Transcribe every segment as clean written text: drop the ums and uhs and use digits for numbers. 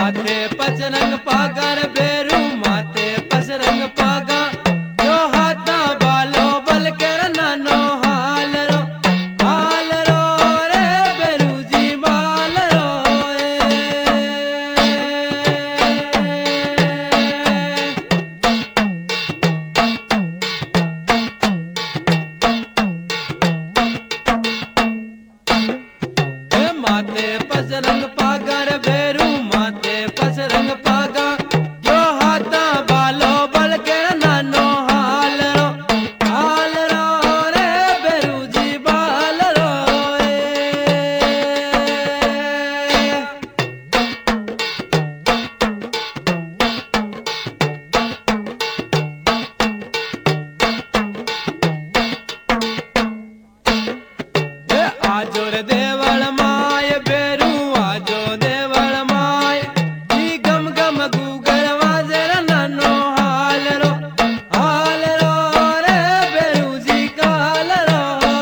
माथे पचरंग पागर बेरू माथे पचरंग पागा जो हाथा बालो बल कर नानो हाल रो रे बेरू जी बाल रो माथे पचरंग पागर बेरू माथे पचरंग पागा जो हाथा बालो बल के नानो हाल रो रे बेरू जी बाल रो आजो रे देवल माय बेरू आजो देवल माय जी गम गम गूगर वाजर नानो हाल रो रे बेरू जी काल रो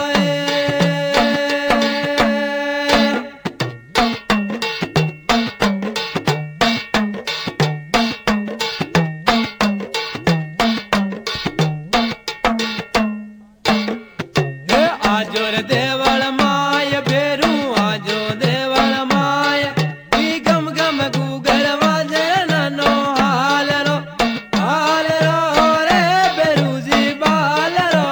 आजो रे देवल माय बेरू आजो देवल माय जी गम गम गूगर वाजे नानो हाल रो रे बेरू जी बाल रो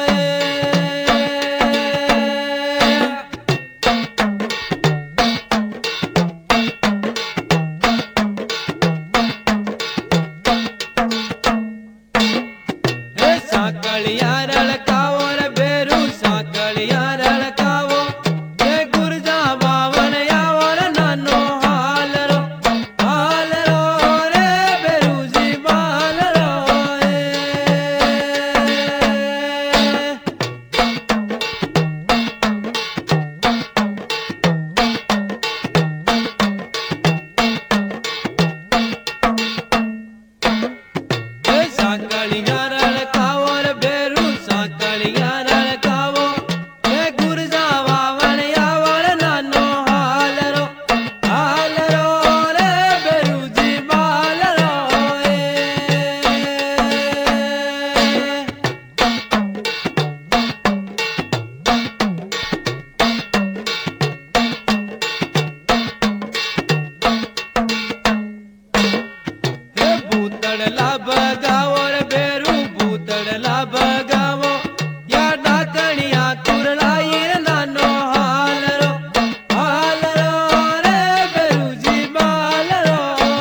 साकलिया रड़काओ रे बेरू साकलिया रड़काओ ये गुरजा बावन यावर नानो हाल रो रे बेरू जी बाल रो साकलिया रड़काओ रे बेरू साकलिया रड़काओ ये गुरजा बावन यावर नानो हाल रो रे बेरू जी बाल रो भूतड़ लाभ गाओ रे बेरू भूतड़ लाभ गाओ या डाकणिया कुरलाई रे नानो हाल रो रे बेरू जी बाल रो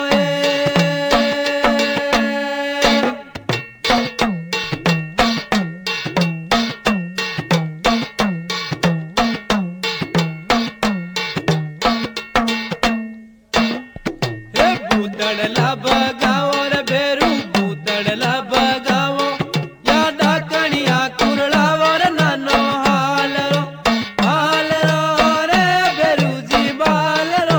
भूतड़ लाभ गाओ रे बेरू भूतड़ लाभ गाओ या डाकणिया कुरलावो रे नानो हाल रो रे बेरू जी बाल रो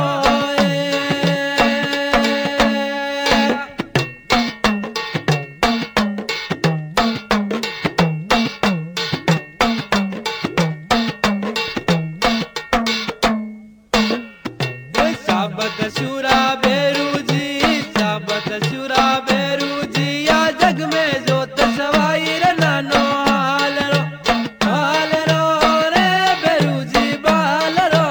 साबत शुरा बेरू जी साबत शुरा बेरू जी या जग में जोत सवाई रे नानो हाल रो रे बेरू जी बाल रो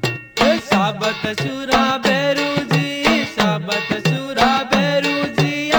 साबत शुरा बेरू जी साबत शुरा बेरू जी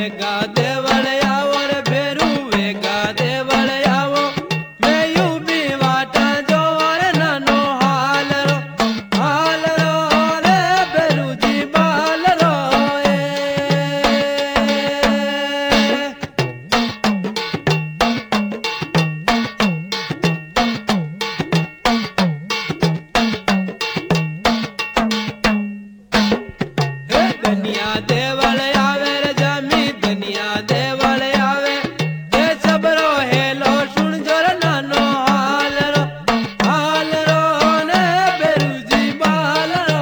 वेगा देवल आवो रे भेरू वेगा देवल आवो मैं यूं भी वाटा जो रे नानो हाल रो रे भेरू जी बाल रो दुनिया देवल आवे रे जामी दुनिया देवल आवे ये सबरो हेलो सुन जो रे नानो हाल रो ने बेरू जी बाल रो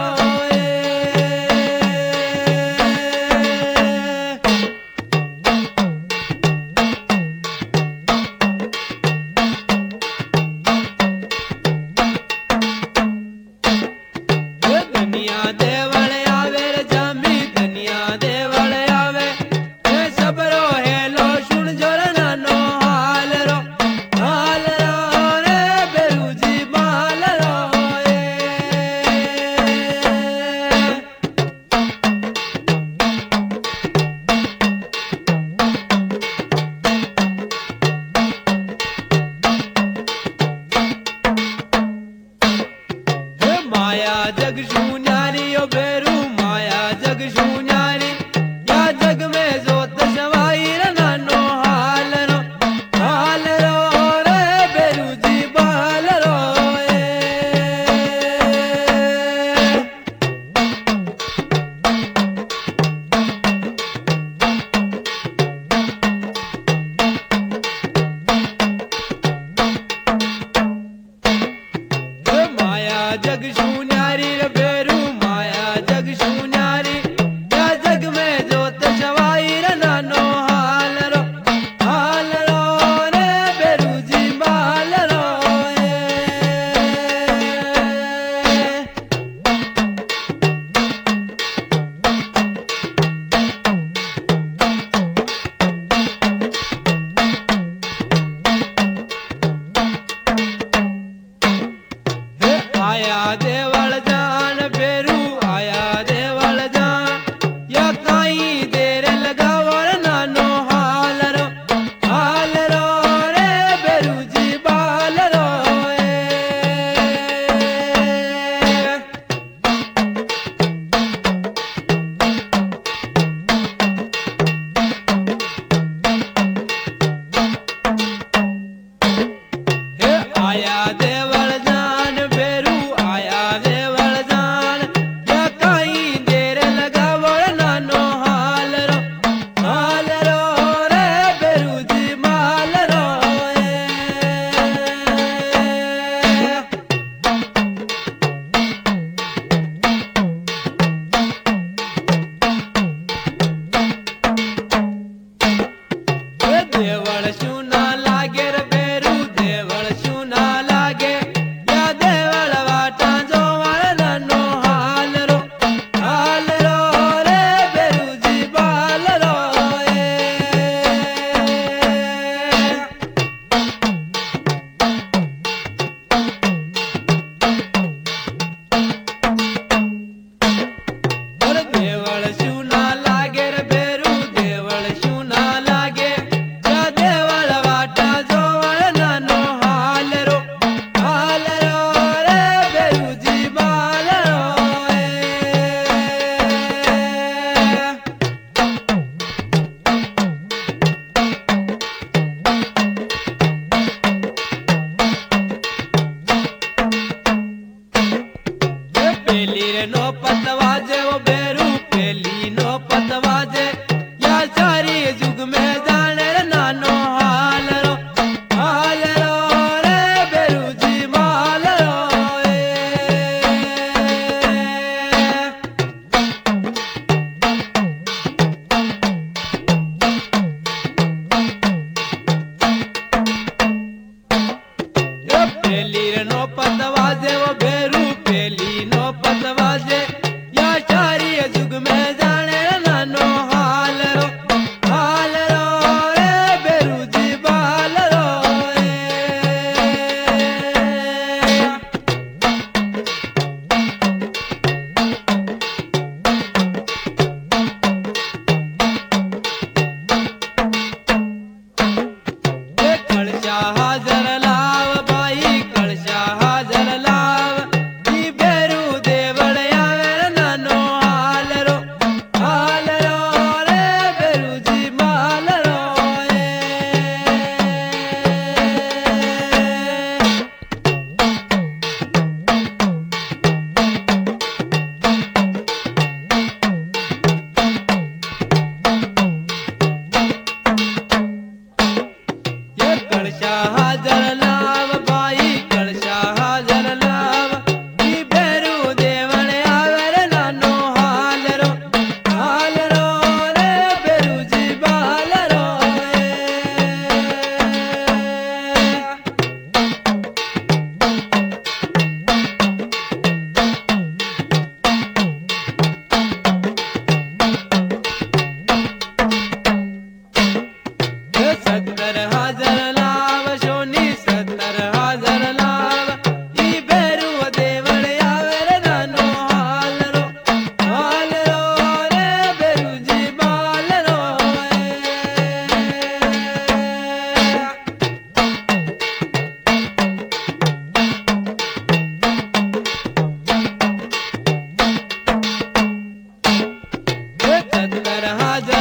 दुनिया देवल आवे रे जामी दुनिया देवल आवे ये सबरो हेलो सुन जो रे नानो हाल रो रे बेरू जी बाल रो माया जग शून्यारी ओ बेरू माया जग शून्यारी या जग में जोत सवाई रे नानो हाल रो रे बेरू जी बाल रो माया जग शून्यारी रे बेरू माया जग शून्यारी या जग में जोत सवाई रे नानो हाल रो रे बेरू जी बाल रो आया देवल जान बेरू आया देवल जान या काई देर लगावो रे नानो हाल रो रे बेरू जी बाल रो आया देवल जान बेरू आया देवल जान या काई देर लगावो रे नानो हाल रो रे बेरू जी बाल रो देवल सुना लागे रे बेरू देवल सुना लागे या देवल वाटा जो रे नानो हाल रो रे बेरू जी बाल रो देवल सुना लागे रे बेरू देवल सुना लागे या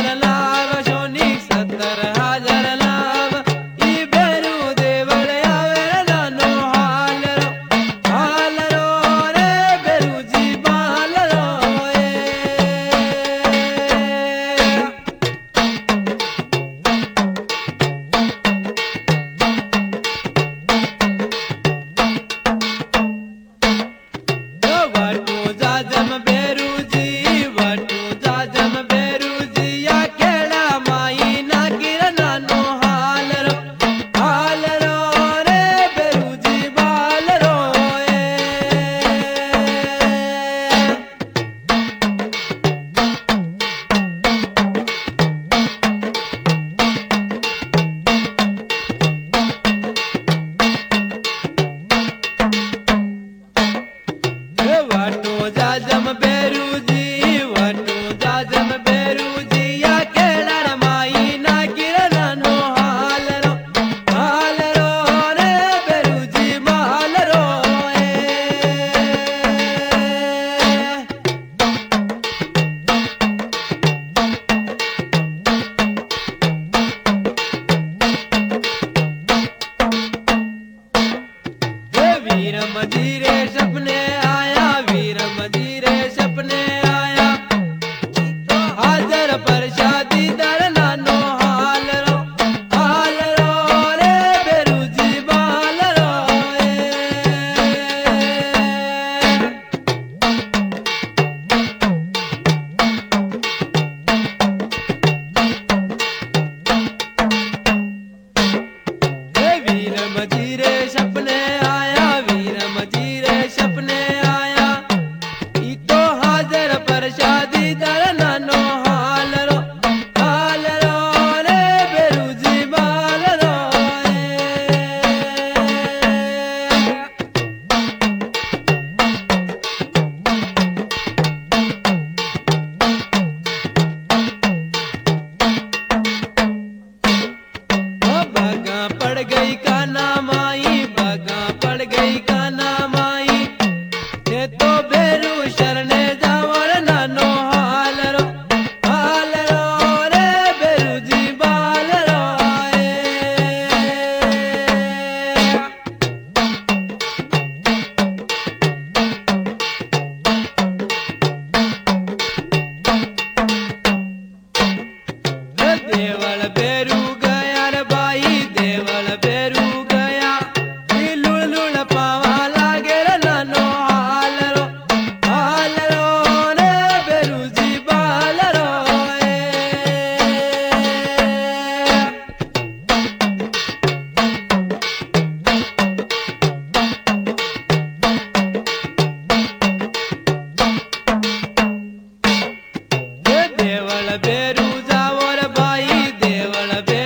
हजार लाव सोनी 70,000 लाव ई बेरू देवल आवे नानो हाल रो रे बेरू जी बाल रो वाटू जाजम बेरू जी वाटू जाजम बेरू जी या केड़ा माई ना किरना नो हाल रो रे बेरू जी बाल रो वाटू जाजम बेरू जी वाटू जाजम बेरू जी या केड़ा माई ना किरना नो हाल रो रे बेरू जी बाल रो वीर मजीरे सपने आया वीर मजीरे सपने आया हाजर पर शादी दर नानो हाल रो रे बेरू जी बाल रो वीर मजीरे सपने आया वीर मजीरे सपने आया ई तो हाजर पर शादी दर नानो हाल रो रे बेरू जी बाल रो बागा पड़ गई काना माई बागा पड़ गई काना माई ये तो बेरू शरणे जावर नानो हाल रो रे बेरू जी बाल रो देवल बेरू गया रे बाई देवल बेरू गया लुड़ पावा लागे रे नानो हाल रो रे बेरू जी बाल रो देवल बेरू जाओ रे बाई देवल बेरू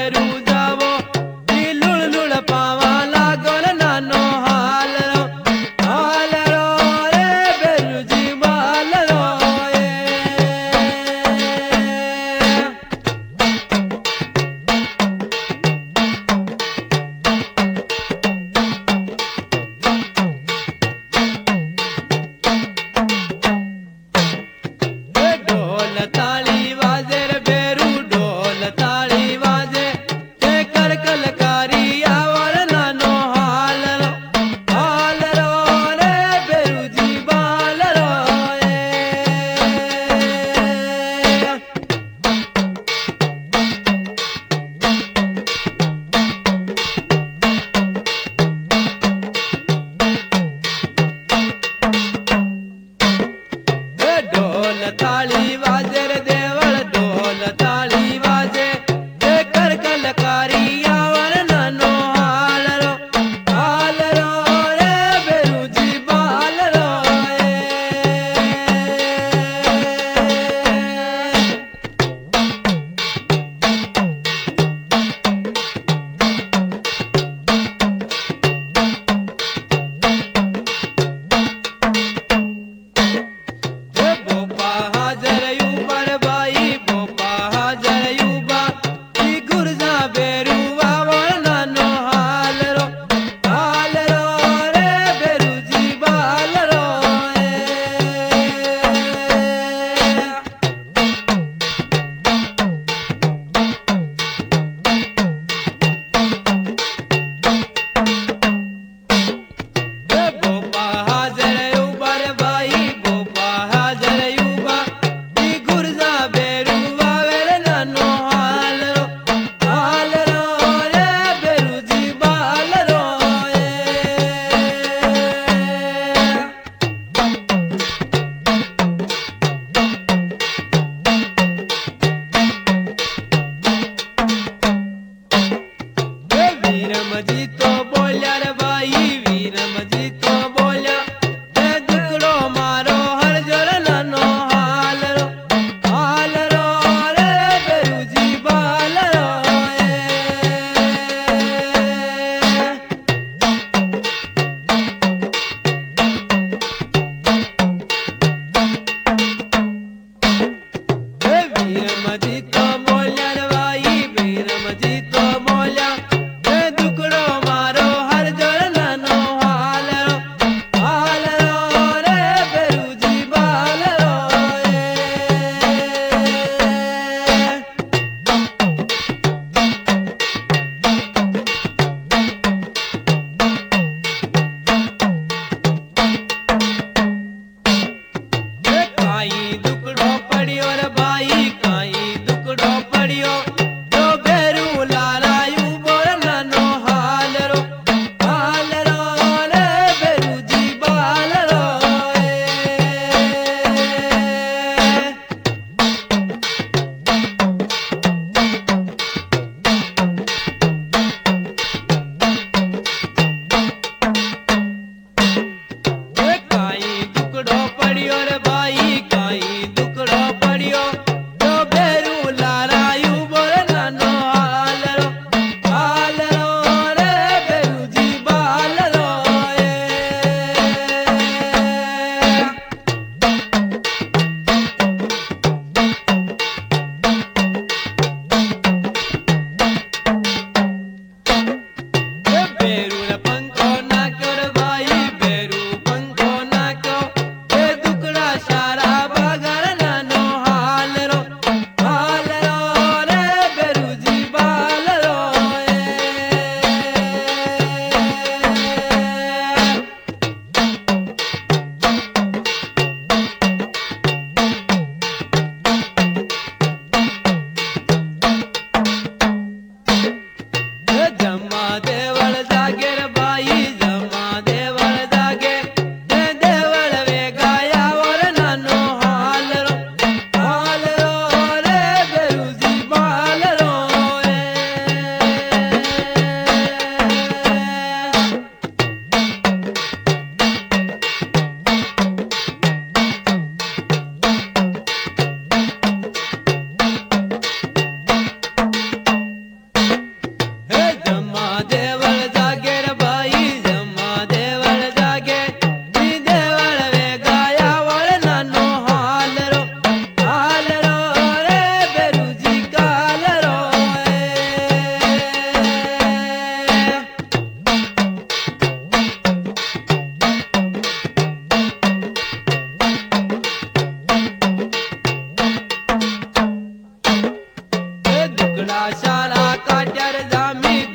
उगड़ा शाला काट्यार जामी